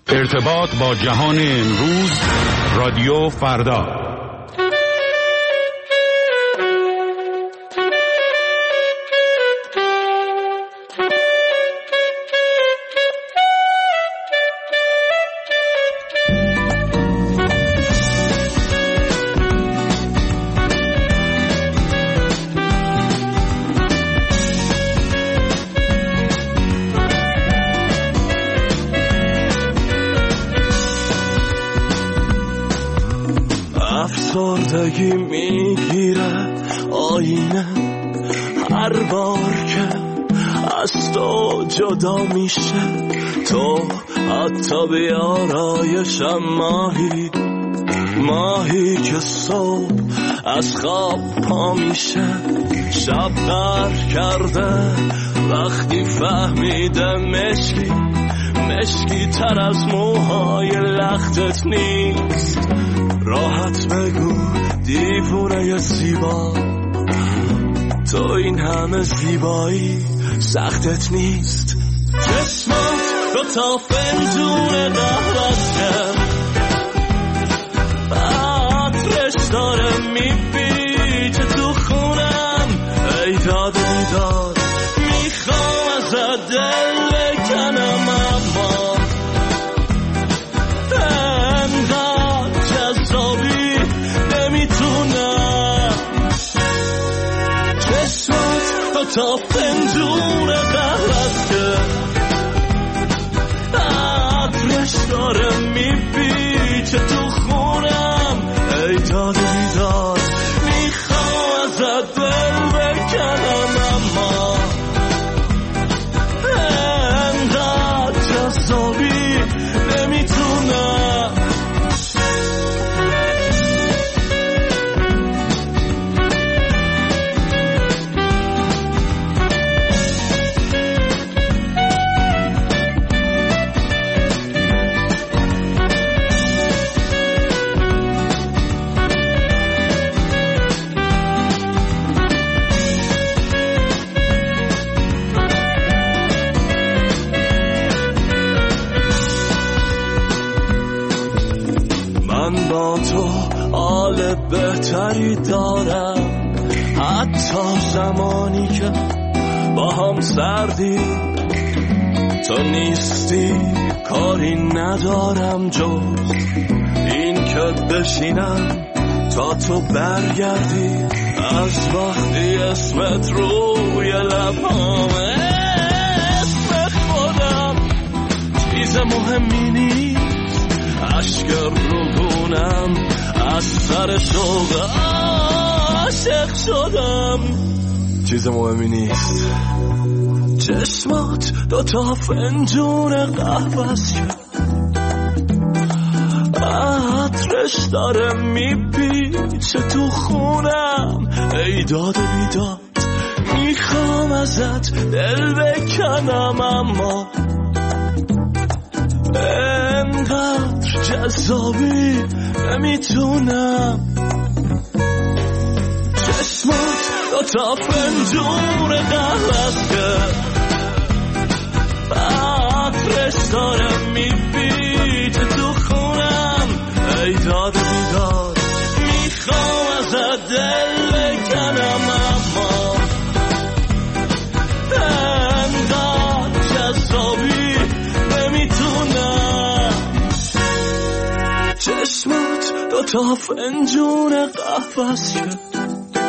ارتباط با جهان امروز، رادیو فردا. افسردگی میگیره آینه هر بار که از تو جدا میشه، تو حتی بیارایشم ماهی که صبح از خواب پا میشه، شب غرق کرده وقتی فهمیده مشکی تر از موهای لختت نیست. راحت بگو دیوونه زیبا، تو این همه زیبایی سختت نیست. چشمات دو تا فنجون قهوه‌ست، عطرش داره میپیچه تو خونم. ای داد بیداد میخوام ازت دل بکنم، اما انقدر جذابی نمیتونم. چشمات دو تا فنجون قهوه‌ست که عطرش داره میپیچه تو خونم. ای داد بیداد میخوام ازت دل بکنم، اما انقدر جذابی نمیتونم. من با تو حال بهتری دارم، حتی زمانی که با هم سردی. تو نیستی کاری ندارم جز این که بشینم تا تو برگردی. از وقتی اسمت روی لبامه، اسم خودم چیز مهمی نیست. اشک روگونم از سر شوق عاشق شدم، چیز مهمی نیست. چشمات دو تا فنجون قهوه‌ست که عطرش داره میپیچه تو خونم. ای داد بیداد میخوام ازت دل بکنم، اما انقدر جذابی نمیتونم. چشمات دو تا فنجون قهوه‌ست که عطرش داره میپیچه تو خونم. ای داد بیداد میخوام ازت دل بکنم، اما انقدر جذابی نمیتونم. چشمات دو تا فنجون قهوه‌ست که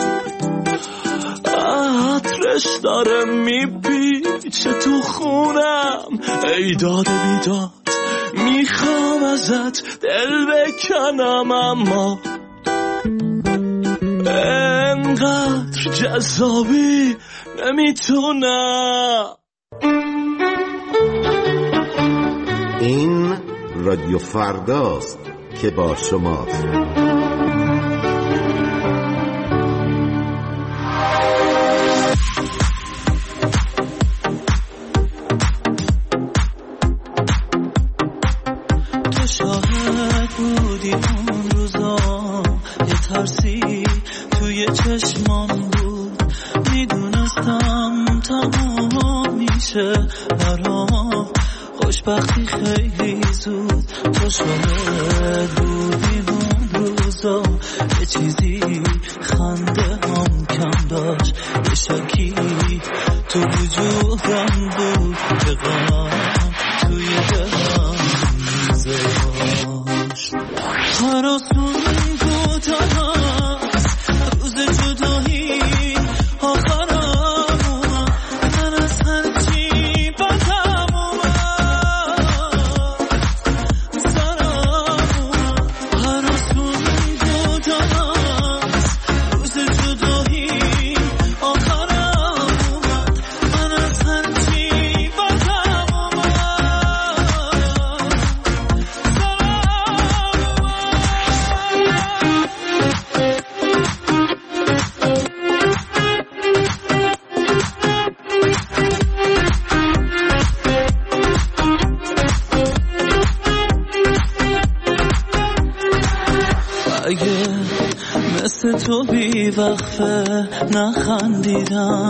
عطرش داره میپیچه تو خونم. ای داد بیداد میخوام ازت دل بکنم، اما انقدر جذابی نمیتونم. این رادیو فرداست که با شماست. تو شاهد بودی اون روزا، یه ترسی توی چشمام بود. میدونستم تمام میشه برام، خوش وقتی خیلی زود تو شاهد بودی اون روزا یه چیزی خنده هم کم داشت یه شکی تو وجودم بود که غم توی دلم میذاشت هر آسون بود هست روز جدایی آخرم اومد من از هرچی بدم اومد سرم اومد هر آسون بود هست روز جدایی آخرم اومد من از هرچی بدم اومد اگه مثل تو بی وقفه نخندیدم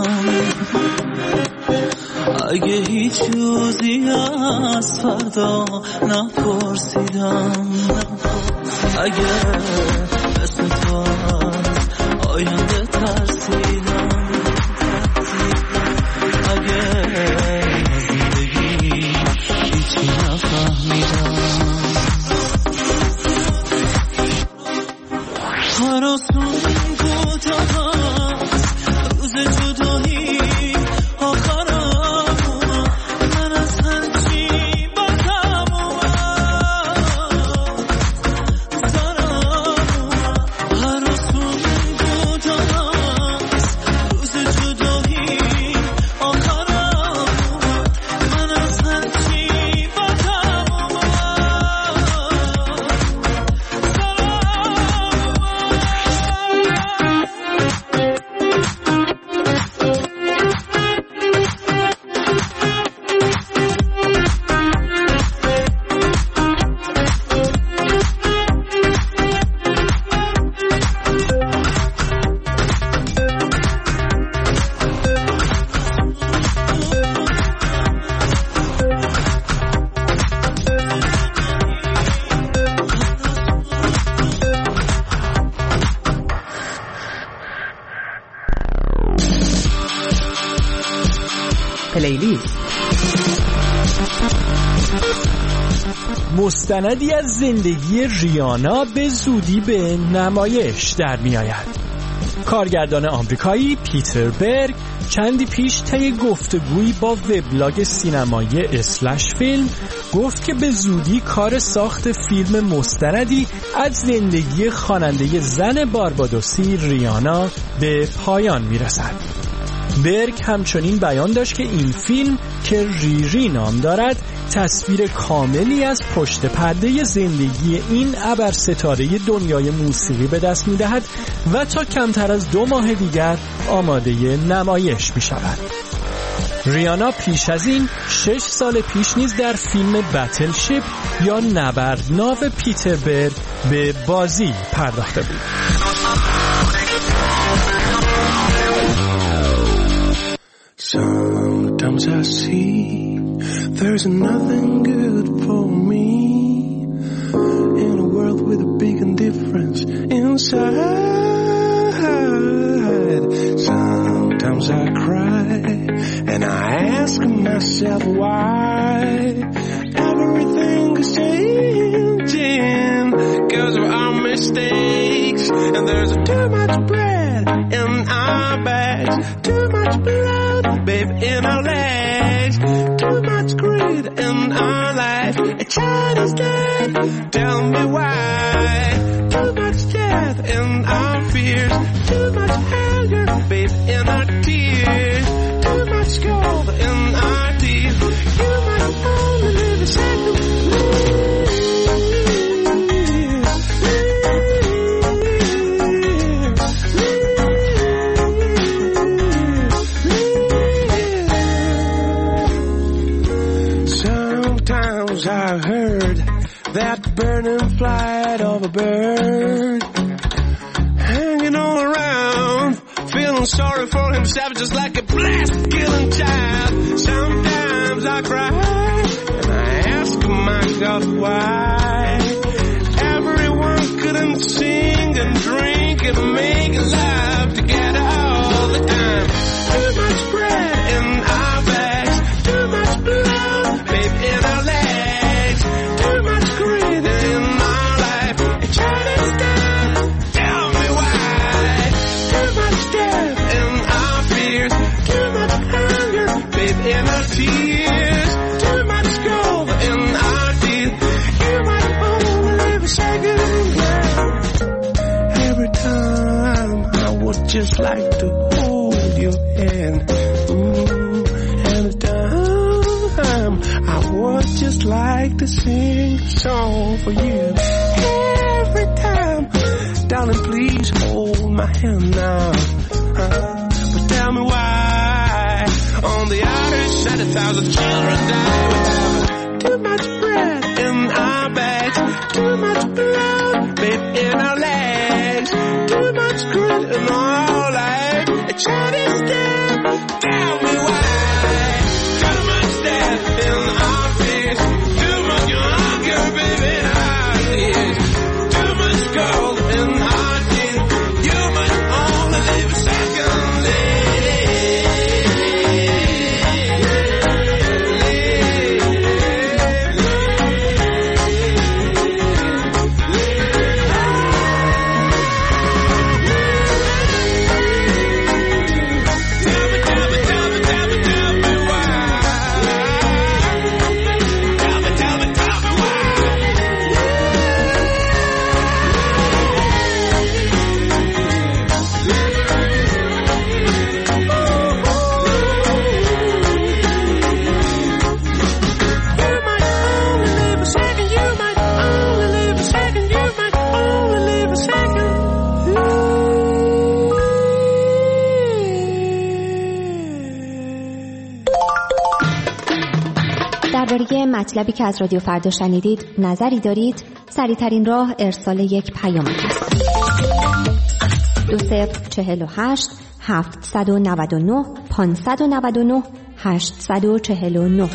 اگه هیچ روزی از فردا نپرسیدم اگه مثل تو از آینده ترسیدم اگه از زندگی هیچی نفهمیدم هر آسون بود هست روز جدایی آخرم اومد من از هرچی بدم اومد سرم اومد هر آسون بود هست روز جدایی آخرم اومد من از هرچی بدم اومد پلیلیست مستندی از زندگی ریانا به زودی به نمایش در می آید. کارگردان آمریکایی پیتر برگ چندی پیش طی گفتگویی با وبلاگ سینمایی اسلش فیلم گفت که به زودی کار ساخت فیلم مستندی از زندگی خواننده زن باربادوسی ریانا به پایان می رسد. برگ همچنین بیان داشت که این فیلم که ریری نام دارد تصویر کاملی از پشت پرده زندگی این ابرستاره دنیای موسیقی به دست می دهد و تا کمتر از 2 ماه دیگر آماده نمایش می شود. ریانا پیش از این 6 سال پیش نیز در فیلم بتلشیپ یا نبردناو پیتر برگ به بازی پرداخته بود. Sometimes I see there's nothing good for me in a world with a big indifference inside. Sometimes I cry and I ask myself why everything is changing because of our mistakes. And there's too much bread in our bags, too much blood, babe, in our legs, too much greed in our life. A child is dead, tell me why. Too much death in our fears, too much anger, babe, in our tears, too much gold in our teeth. You might only live a second. I heard that burning flight of a bird hanging all around, feeling sorry for himself just like a blast killing child. Sometimes I cry and I out why everyone couldn't sing and drink and make love together all the time. Too much bread in our bags, too much blood, babe, in our legs, too much greed in our life. It shut us down. Tell me why. Too much death in our fears, too much hunger, babe, in our tears, too much gold in our teeth. You might only live a second. Every time I would just like to hold your hand. And the time I would just like to sing a song for you. Every time, darling, please hold my hand now. But tell me why on the other side 1,000 children die without too much bread in our bags, too much blood, babe, in our legs, too much grit in our life. It shut us down. Tell me why. Too much death in our fears, too much hunger, baby, in our tears, too much gold in our teeth. You might only live a second. درباره مطلبی که از رادیو فردا شنیدید نظری دارید؟ سریع‌ترین راه ارسال یک پیام است. 2048 799 599 849.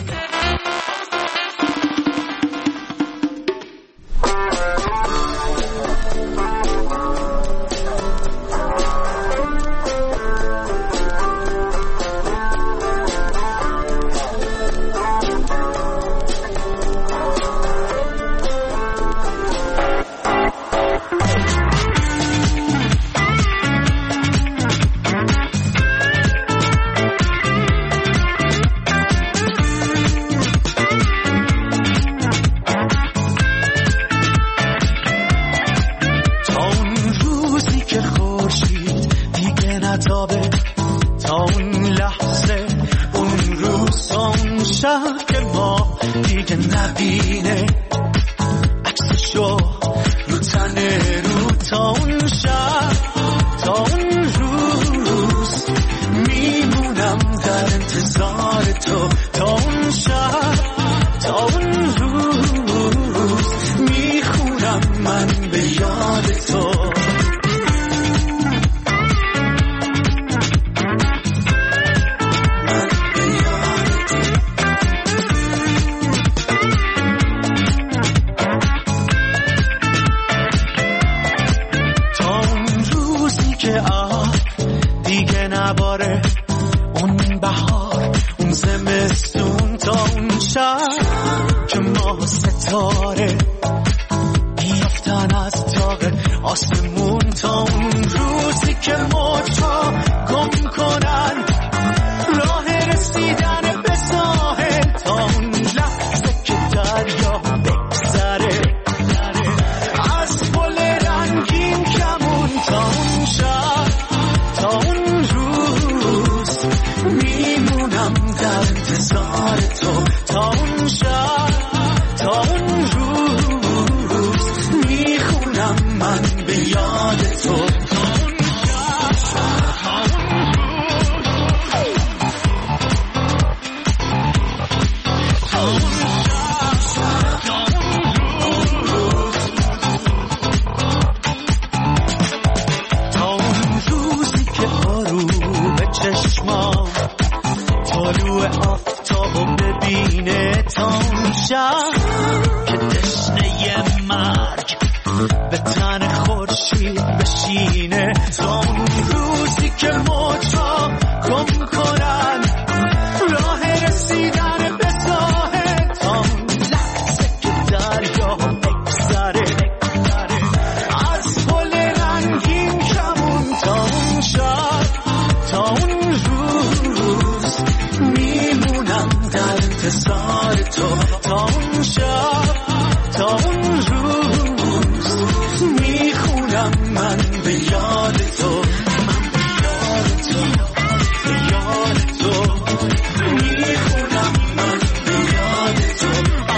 که تشنه مرگ به تن خورشید بشینه، تا اون روزی که موجا گم کنن راه رسیدن به ساحل، تا اون لحظه که دریا بگذره از پل رنگین کمون، تا اون شب تا اون روز میمونم در انتظار تو، تا اون شب تا اون روز میخونم من به یاد تو، من به یاد تو، به یاد تو میخونم من به یاد تو،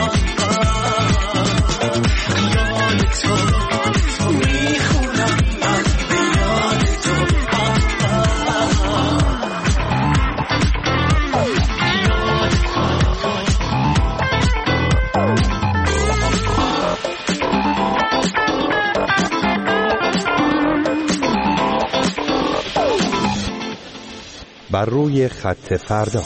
یاد تو میخونم من به یاد تو. بر روی خط فردا.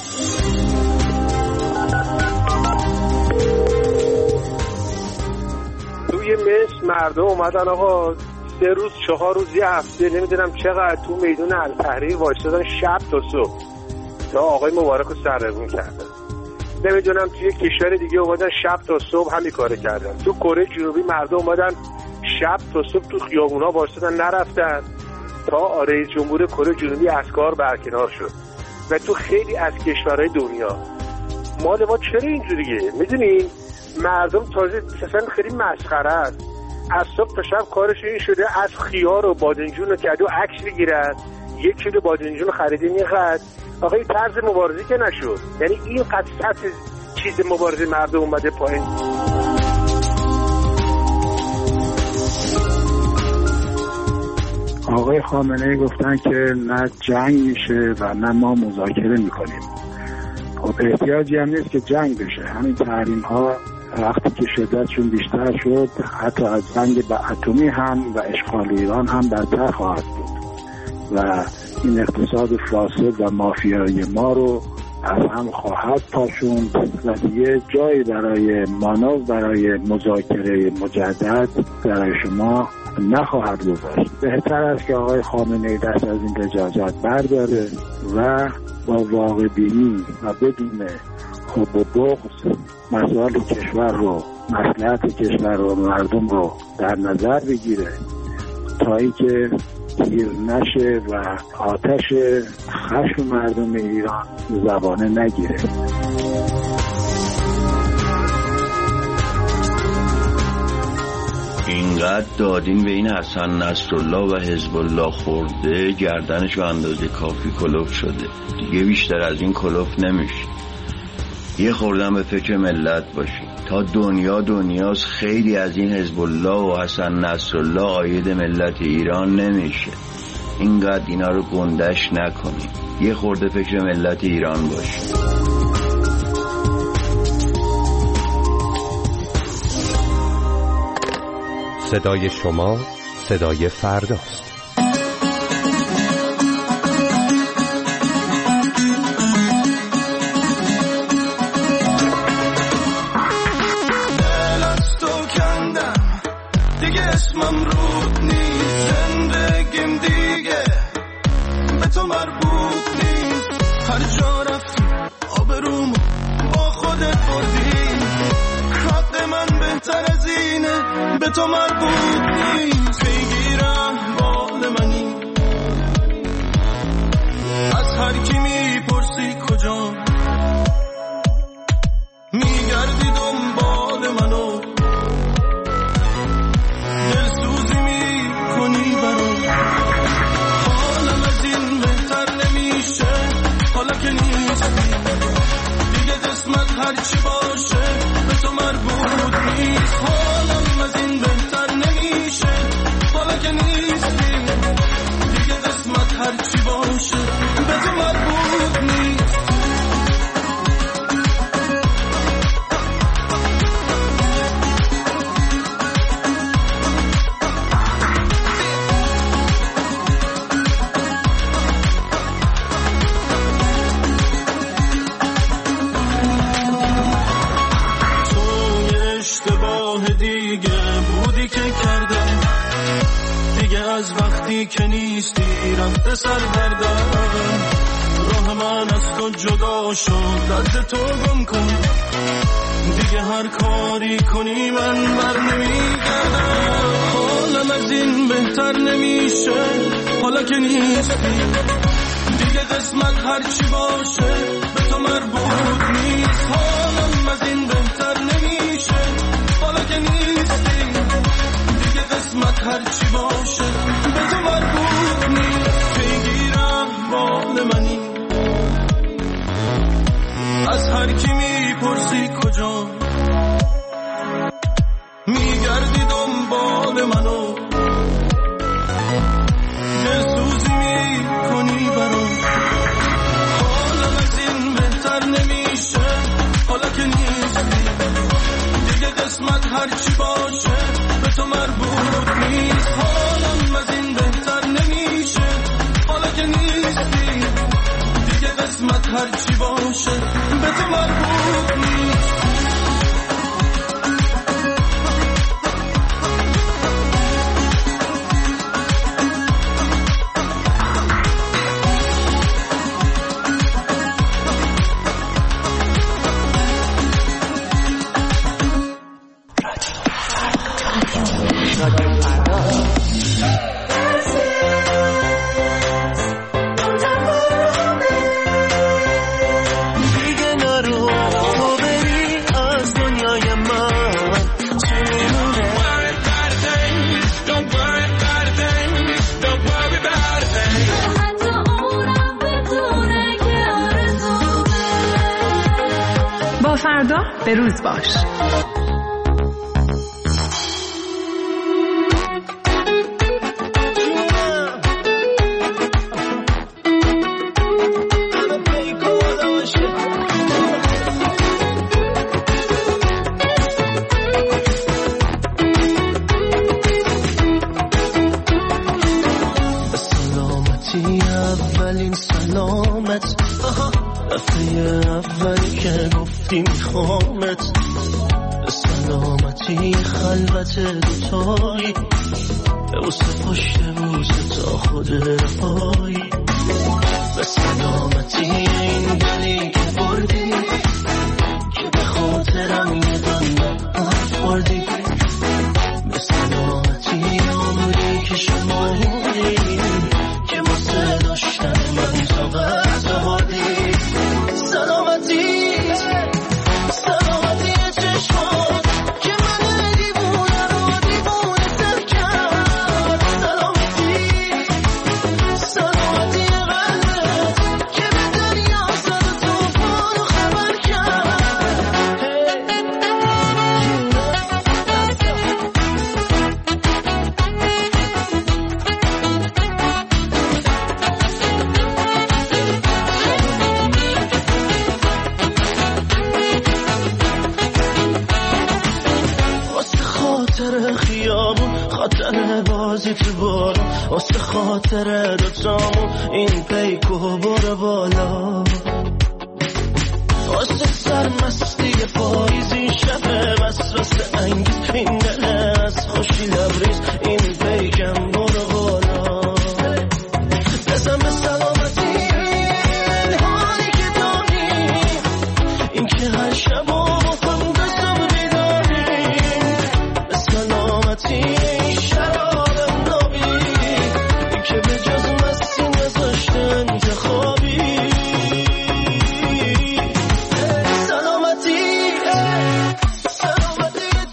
توی مصر مردم اومدن آقا 3 روز 4 روز یه هفته نمیدونم چقدر تو میدون التحریر وایسادن شب تا صبح تا آقای مبارک رو سرنگون کردن. نمیدونم توی کشور دیگه اومدن شب تا صبح همین کارو کردن. تو کره جنوبی مردم اومدن شب تا صبح تو خیابونا وایسادن نرفتن تا رئیس جمهور کره جنوبی از کار برکنار شد. و تو خیلی از کشورهای دنیا مال ما چرا اینجوریه؟ میدونین مردم تازه اصلا خیلی مسخره است. از صبح تا شب کارش این شده از خیار و بادنجون رو کدو عکس بگیرن، 1 کیلو بادنجون خریدین اینقدر. آقا این طرز مبارزه که نشد، یعنی این قطعات چیز مبارزه مردم اومده پایین. آقای خامنه‌ای گفتن که نه جنگ میشه و نه ما مذاکره میکنیم. خب احتیاجی هم نیست که جنگ بشه. همین تحریم ها وقتی که شدتشون بیشتر شد حتی از جنگ به اتمی هم و اشغال ایران هم بدتر خواهد بود و این اقتصاد فاسد و مافیایی ما رو از هم خواهد پاشوند و دیگه جایی برای مانور برای مذاکره مجدد برای شما نخواهد گذاشت. بهتر است که آقای خامنه‌ای دست از این لجاجت برداره و با واقع بینی و بدون حب و بغض مسائل کشور رو، مصلحت کشور رو، مردم رو در نظر بگیره تا اینکه تیر نشه و آتش خشم مردم ایران زبانه نگیره. اینقدر دادین به این حسن نصرالله و حزب الله خورده گردنش و اندازه کافی کلوف شده، دیگه بیشتر از این کلوف نمیشه. یه خوردن به فکر ملت باشید. تا دنیاست خیلی از این حزب الله و حسن نصرالله عاید ملت ایران نمیشه. اینقدر اینا رو گندش نکنید، یه خورده فکر ملت ایران باشید. صدای شما صدای فرداست. اسمم رود نیست، زندگیم دیگه به تو مربوط نیست. هر جا رفتی آبرومو با خودت بردی، حق من بهتر از اینه به تو مربوط نیست. بگیرم بال منی از هر کی میپرسی کجا، میگردی دنبال منو دلسوزی میکنی برام. حالم از این بهتر نمیشه حالا که نیستی دیگه، قسمت هرچی باشه به تو مربوط نیست. حالم از این بهتر نمیشه حالا که نیستی دیگه، قسمت هرچی باشه به تو مربوط وقتی که نیستی رفته سرگردم، راه من از تو جدا شد، درد تو گم کن، دیگه هر کاری کنی من بر نمیگردم. حالم از این بهتر نمیشه حالا که نیستی، دیگه قسمت هرچی باشه به تو مربوط نیست. حالم از این بهتر نمیشه حالا که نیستی، دیگه قسمت هرچی باشه به تو مربوط نیست. پیگیرم مال منی، از هر کی میپرسی کجا، میگردی دنبال منو، دلسوزی میکنی برام. حالم از این بهتر نمیشه حالا که نیستی، دیگه قسمت هرچی باشه به تو مربوط نیست. حالم از این بهتر نمیشه حالا که نیستی، دیگه قسمت هرچی باشه به تو مربوط نیست. فردا به روز باش. سلامتی اولین سلامت، دفعه اولی که گفتی میخوامت، سلامتی خلوت دوتایی، بوسه پشت بوسه تا خود رفایی، به سلامتی این دلی که بردی که به خاطرم یه دنیا بردی، به سلامتی عمری که شمایی که واسه داشتن من طاقت آوردی. سلامتی چشمات که من دیوونه رو دیوونه تر کرد، سلامتی قلبت که به دریا زد توفان رو خبر کرد. خاطر خیابون، خاطر بازی تو بارون، واسه خاطر دوتامون این پیکو برو بالا، واسه سرمستی پاییزی شب وسوسه انگیز، این دل از خوشی لبریز این پیکم برو بالا. بزن به سلامتی این حالی که داری، این که هر شب سلامتی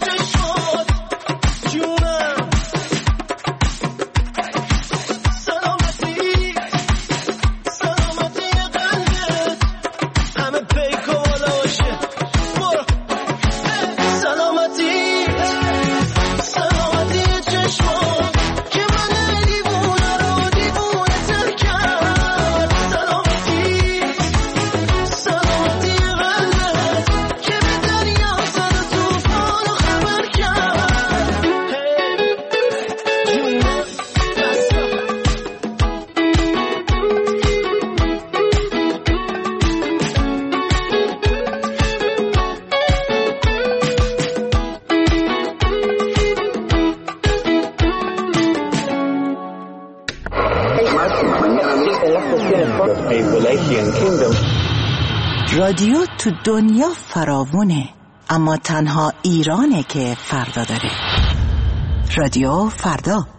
رادیو تو دنیا فراوونه، اما تنها ایرانه که فردا داره. رادیو فردا.